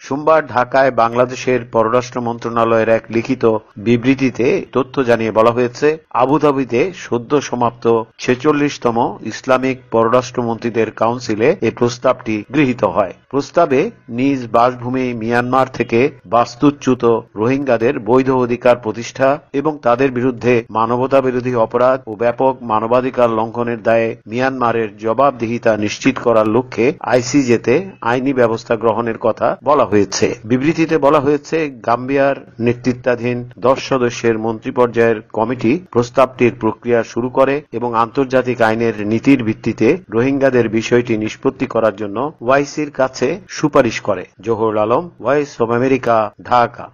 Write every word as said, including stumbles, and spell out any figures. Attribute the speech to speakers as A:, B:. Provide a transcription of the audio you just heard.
A: সোমবার ঢাকায় বাংলাদেশের পররাষ্ট্র মন্ত্রণালয়ের এক লিখিত বিবৃতিতে তথ্য জানিয়ে বলা হয়েছে, আবুধাবিতে সদ্য সমাপ্ত ছেচল্লিশতম ইসলামিক পররাষ্ট্রমন্ত্রীদের কাউন্সিলে এ প্রস্তাবটি গৃহীত হয়। প্রস্তাবে নিজ বাসভূমি মিয়ানমার থেকে বাস্তুচ্যুত রোহিঙ্গাদের বৈধ অধিকার প্রতিষ্ঠা এবং তাদের বিরুদ্ধে মানবতাবিরোধী অপরাধ ও ব্যাপক মানবাধিকার লঙ্ঘনের দায়ে মিয়ানমারের জবাবদিহিতা নিশ্চিত করার লক্ষ্যে আইসিজেতে আইনি ব্যবস্থা গ্রহণের কথা বলা হয়েছে। বিবৃতিতে বলা হয়েছে, গাম্বিয়ার নেতৃত্বাধীন দশ সদস্যের মন্ত্রী পর্যায়ের কমিটি প্রস্তাবটির প্রক্রিয়া শুরু করে এবং আন্তর্জাতিক আইনের নীতির ভিত্তিতে রোহিঙ্গাদের বিষয়টি নিষ্পত্তি করার জন্য ওয়াইসির কাছে সুপারিশ করে। Jahurul Alam, Voice of America, Dhaka.